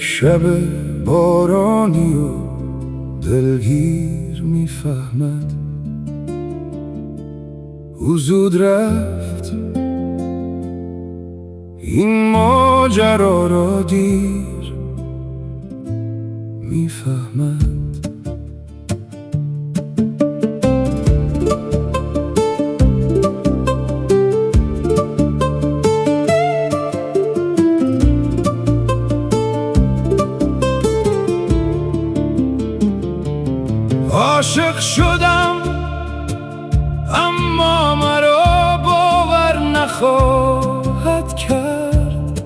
شب بارانی و دلگیر میفهمد او زود رفت این ماجرا را دیر میفهمد. عاشق شدم اما مرا باور نخواهد کرد،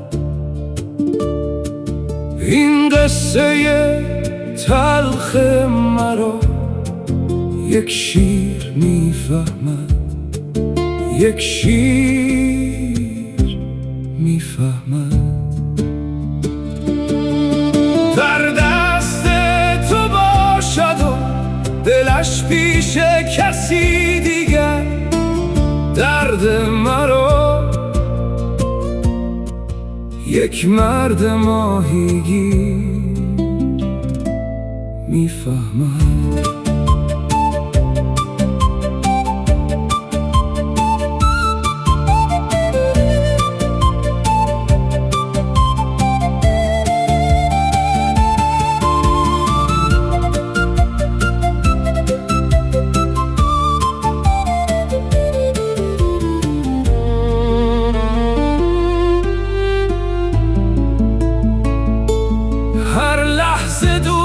این قصه تلخ مرا یک شیر میفهمد، یک شیر میفهمد. در دست تو باشد و دلش پیش کسی دیگر، درد مرا یک مرد ماهیگیر میفهمد. هر لحظه